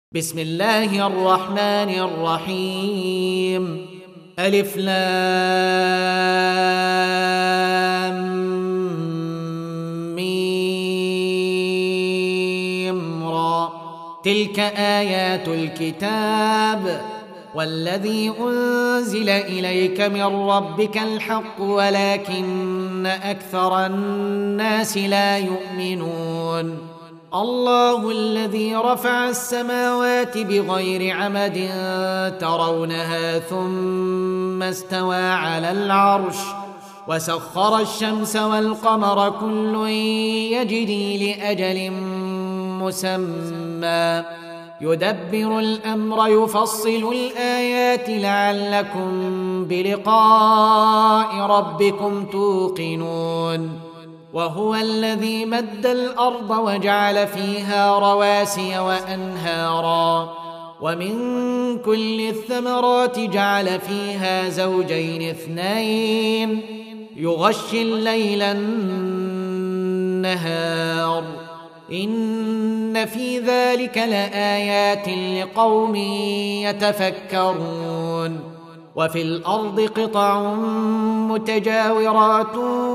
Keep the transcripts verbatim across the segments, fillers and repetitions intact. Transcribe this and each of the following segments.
بسم الله الرحمن الرحيم ألف لام ميم را تلك آيات الكتاب والذي أنزل إليك من ربك الحق ولكن أكثر الناس لا يؤمنون الله الذي رفع السماوات بغير عمد ترونها ثم استوى على العرش وسخر الشمس والقمر كل يجري لأجل مسمى يدبر الأمر يفصل الآيات لعلكم بلقاء ربكم توقنون وهو الذي مد الأرض وجعل فيها رواسي وأنهارا ومن كل الثمرات جعل فيها زوجين اثنين يغشي الليل النهار إن في ذلك لآيات لقوم يتفكرون وفي الأرض قطع متجاورات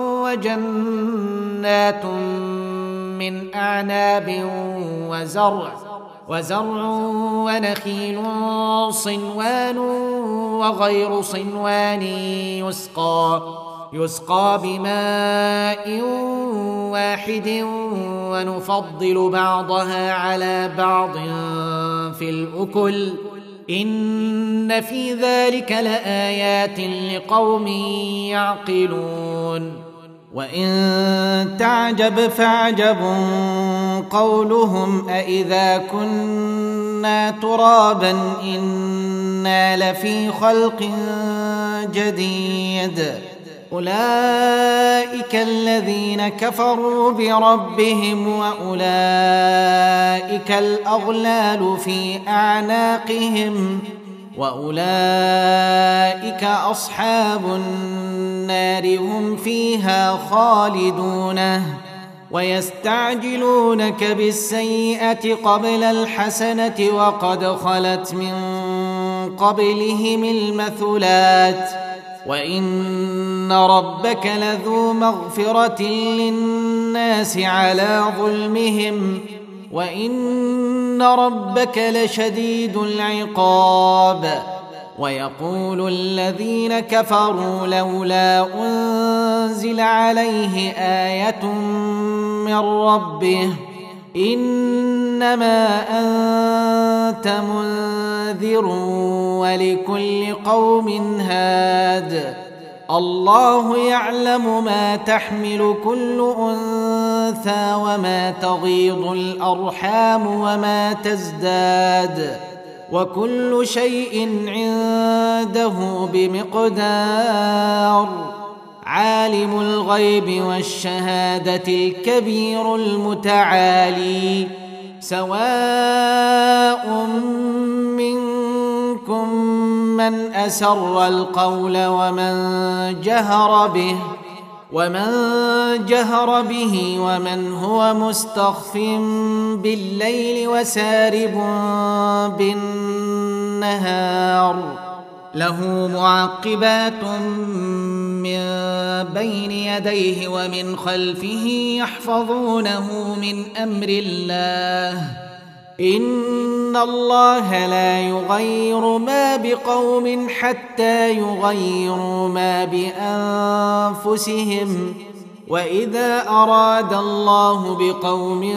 وجنات من أعناب وزرع وزرع ونخيل صنوان وغير صنوان يسقى يسقى بماء واحد ونفضل بعضها على بعض في الأكل إن في ذلك لآيات لقوم يعقلون وإن تعجب فعجب قولهم أإذا كنا ترابا إنا لفي خلق جديد أولئك الذين كفروا بربهم وأولئك الأغلال في أعناقهم وأولئك أصحاب النار هم فيها خالدون ويستعجلونك بالسيئة قبل الحسنة وقد خلت من قبلهم المثلات وإن ربك لذو مغفرة للناس على ظلمهم وإن ربك لشديد العقاب ويقول الذين كفروا لولا أنزل عليه آية من ربه إنما أنت منذر ولكل قوم هاد الله يعلم ما تحمل كل أنثى وما تغيض الأرحام وما تزداد وكل شيء عنده بمقدار عالم الغيب والشهادة الكبير المتعالي سواء منكم من أسر القول ومن جهر به ومن جهر به ومن هو مستخف بالليل وسارب بالنهار له معقبات من بين يديه ومن خلفه يحفظونه من أمر الله إن الله لا يغير ما بقوم حتى يغيروا ما بأنفسهم وإذا أراد الله بقوم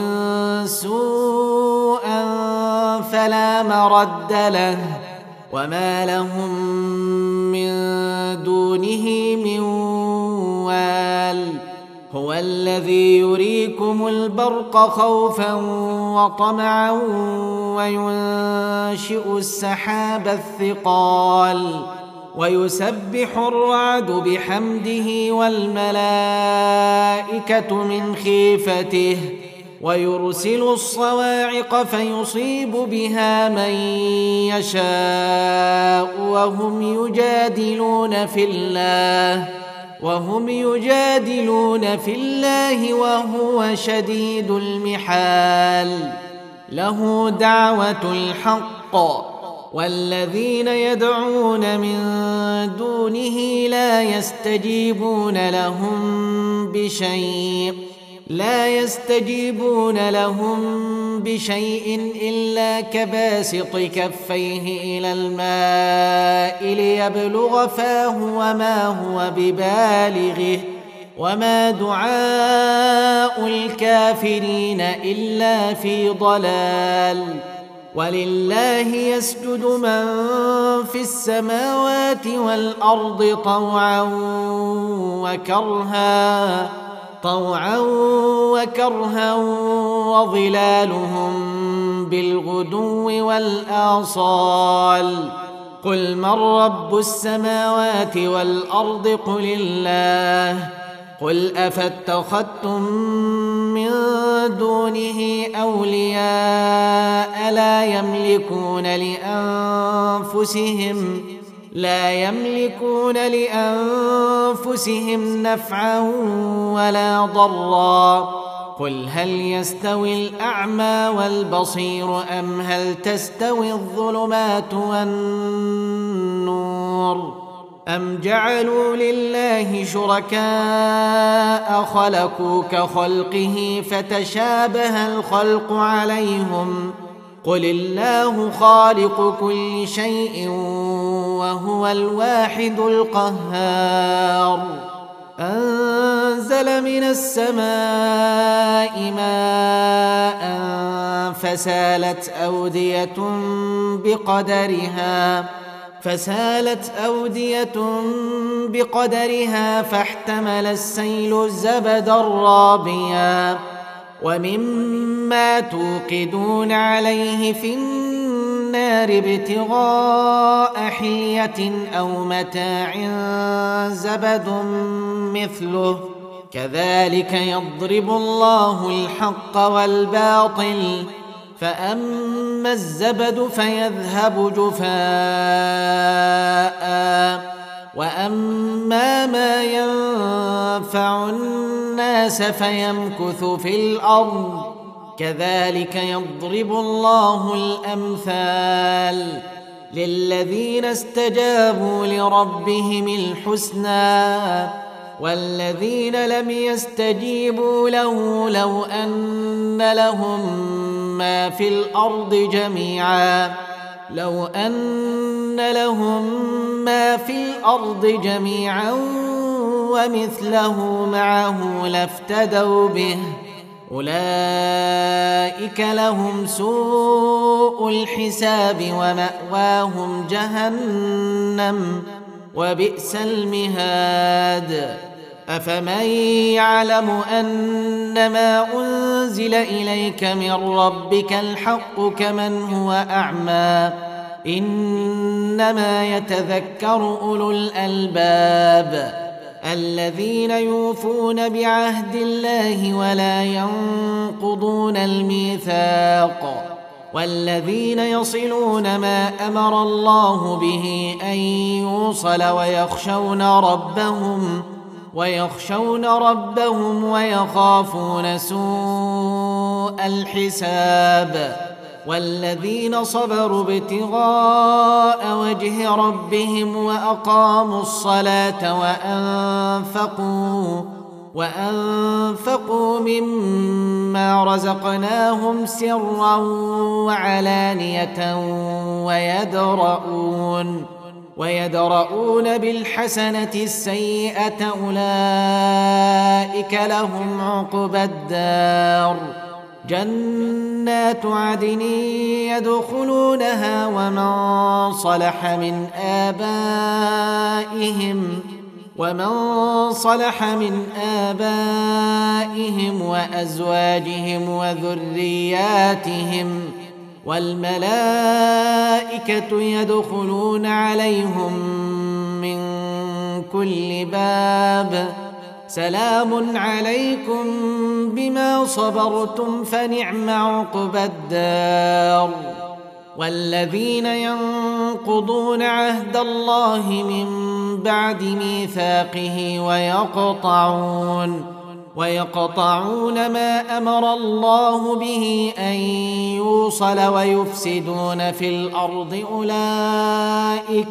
سوءا فلا مرد له وما لهم من دونه من وال هو الذي يريكم البرق خوفا وطمعا وينشئ السحاب الثقال ويسبح الرعد بحمده والملائكة من خيفته ويرسل الصواعق فيصيب بها من يشاء وهم يجادلون في الله وهم يجادلون في الله وهو شديد المحال له دعوة الحق والذين يدعون من دونه لا يستجيبون لهم بشيء لا يستجيبون لهم بشيء إلا كباسط كفيه إلى الماء ليبلغ فاه وما هو ببالغه وما دعاء الكافرين إلا في ضلال. ولله يسجد من في السماوات والأرض طوعا وكرها طوعا وكرها وظلالهم بالغدو والآصال. قل من رب السماوات والأرض قل الله. قل أفاتخذتم من دونه أولياء لا يملكون لأنفسهم لا يملكون لأنفسهم نفعا ولا ضرا. قل هل يستوي الأعمى والبصير أم هل تستوي الظلمات والنور أم جعلوا لله شركاء خلقوا كخلقه فتشابه الخلق عليهم. قل الله خالق كل شيء وهو الواحد القهار. أنزل من السماء ماء فسالت أودية بقدرها فسالت أودية بقدرها فاحتمل السيل زبدا رابيا ومما توقدون عليه في النار ابتغاء حلية أو متاع زبد مثله كذلك يضرب الله الحق والباطل. فأما الزبد فيذهب جفاء وأما ما ينفع الناس فيمكث في الأرض كذلك يضرب الله الأمثال. للذين استجابوا لربهم الحسنى والذين لم يستجيبوا له لو أن لهم ما في الأرض جميعا لو أن لهم ما في الأرض جميعا ومثله معه لافتدوا به أولئك لهم سوء الحساب ومأواهم جهنم وبئس المهاد. أفمن يعلم أنما أنزل إليك من ربك الحق كمن هو أعمى إنما يتذكر أولو الألباب الذين يوفون بعهد الله ولا ينقضون الميثاق والذين يصلون ما أمر الله به أن يوصل ويخشون ربهم ويخشون ربهم ويخافون سوء الحساب. والذين صبروا ابتغاء وجه ربهم وأقاموا الصلاة وأنفقوا وأنفقوا مما رزقناهم سرا وعلانية ويدرؤون ويدرؤون بالحسنة السيئة أولئك لهم عقبى الدار. جنات عدن يدخلونها ومن صلح من آبائهم ومن صلح من آبائهم وأزواجهم وذرياتهم والملائكة يدخلون عليهم من كل باب سلام عليكم بما صبرتم فنعم عقبى الدار. والذين ينقضون عهد الله من بعد ميثاقه ويقطعون ويقطعون ما أمر الله به أن يوصل ويفسدون في الأرض أولئك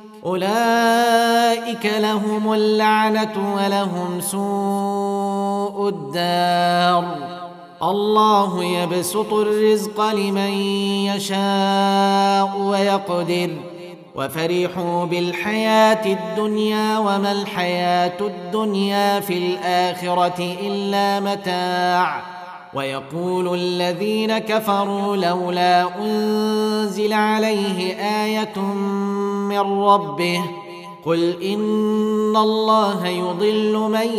أولئك لهم اللعنة ولهم سوء الدار. الله يبسط الرزق لمن يشاء ويقدر وفرحوا بالحياة الدنيا وما الحياة الدنيا في الآخرة إلا متاع. ويقول الذين كفروا لولا أنزل عليه آية من ربه قل إن الله يضل من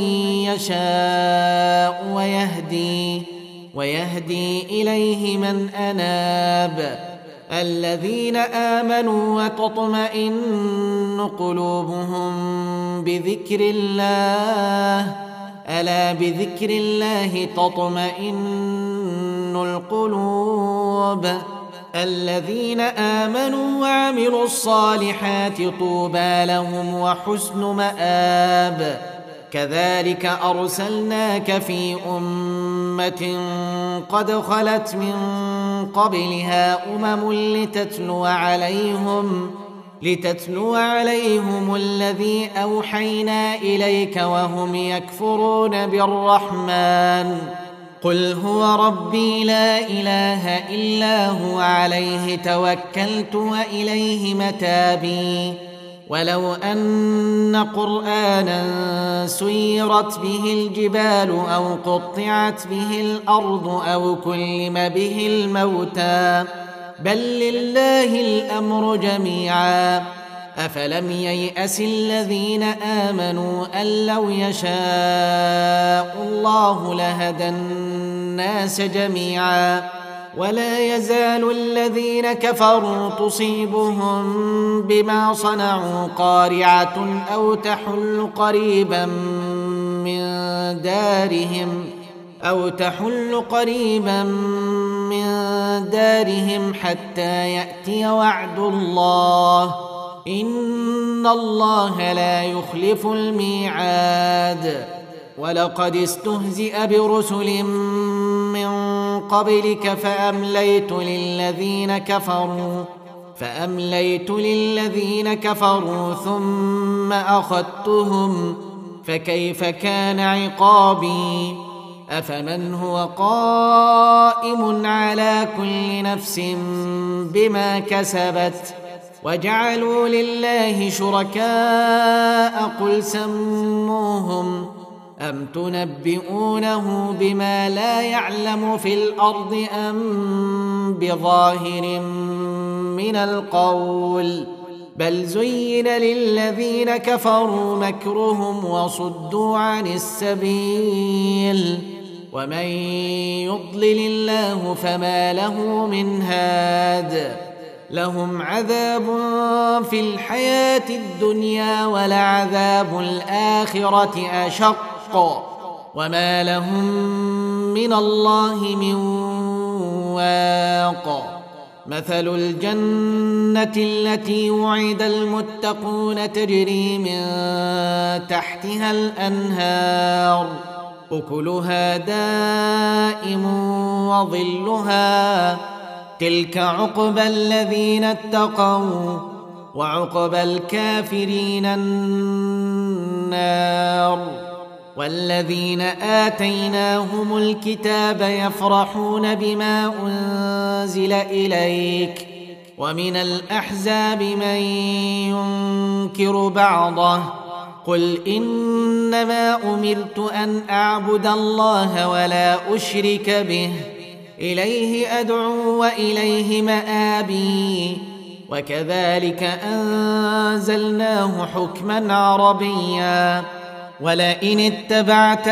يشاء ويهدي ويهدي إليه من أناب. الذين آمنوا وتطمئن قلوبهم بذكر الله ألا بذكر الله تطمئن القلوب. الذين آمنوا وعملوا الصالحات طوبى لهم وحسن مآب. كذلك أرسلناك في أمة قد خلت من قبلها أمم لتتلو عليهم لتتلو عليهم الذي أوحينا إليك وهم يكفرون بالرحمن قل هو ربي لا إله إلا هو عليه توكلت وإليه متابي. ولو أن قرآنا سيرت به الجبال أو قطعت به الأرض أو كلم به الموتى بل لله الأمر جميعا. أفلم ييأس الذين آمنوا أن لو يشاء الله لهدى الناس جميعا. ولا يزال الذين كفروا تصيبهم بما صنعوا قارعة أو تحل قريبا من دارهم أو تحل قريبا من دارهم حتى يأتي وعد الله إن الله لا يخلف الميعاد. ولقد استهزئ برسل من قبلك فأمليت للذين كفروا فأمليت للذين كفروا ثم أخذتهم فكيف كان عقابي. أفمن هو قائم على كل نفس بما كسبت وجعلوا لله شركاء قل سموهم أم تنبئونه بما لا يعلم في الأرض أم بظاهر من القول بل زين للذين كفروا مكرهم وصدوا عن السبيل ومن يضلل الله فما له من هاد. لهم عذاب في الحياة الدنيا ولعذاب الآخرة أشق وما لهم من الله من واق. مثل الجنة التي وعد المتقون تجري من تحتها الأنهار أكلها دائم وظلها تلك عقبى الذين اتقوا وعقبى الكافرين النار. والذين آتيناهم الكتاب يفرحون بما أنزل إليك ومن الأحزاب من ينكر بعضه قل إنما أمرت أن أعبد الله ولا أشرك به إليه أدعو وإليه مآبي. وكذلك أنزلناه حكما عربيا ولئن اتبعت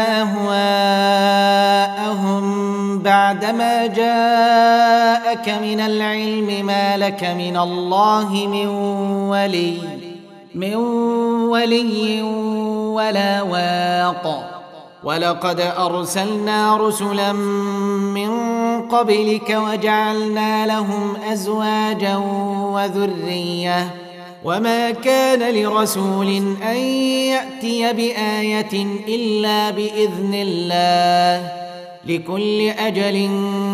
أهواءهم بعدما جاءك من العلم ما لك من الله من ولي من ولي ولا واق. ولقد أرسلنا رسلا من قبلك وجعلنا لهم أزواجا وذرية وما كان لرسول أن يأتي بآية إلا بإذن الله لكل أجل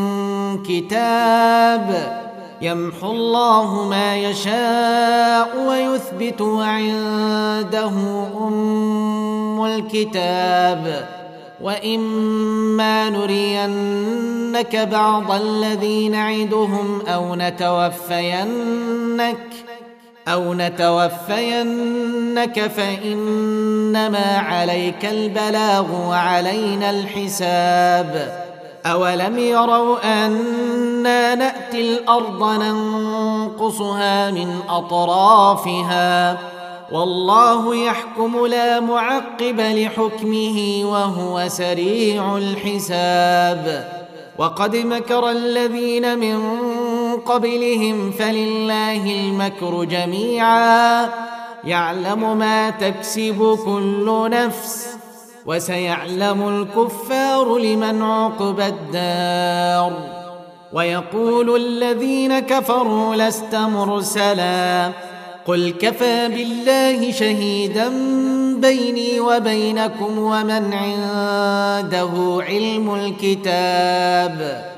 كتاب يمحو الله ما يشاء ويثبت وعنده أم الكتاب وإما نرينك بعض الذي نعدهم أو نتوفينك أو نتوفينك فإنما عليك البلاغ وعلينا الحساب أولم يروا أنا نأتي الأرض ننقصها من أطرافها والله يحكم لا معقب لحكمه وهو سريع الحساب وقد مكر الذين من قبلهم فلله المكر جميعا يعلم ما تكسب كل نفس وسيعلم الكفار لمن عقبى الدار ويقول الذين كفروا لست مرسلا قل كفى بالله شهيدا بيني وبينكم ومن عنده علم الكتاب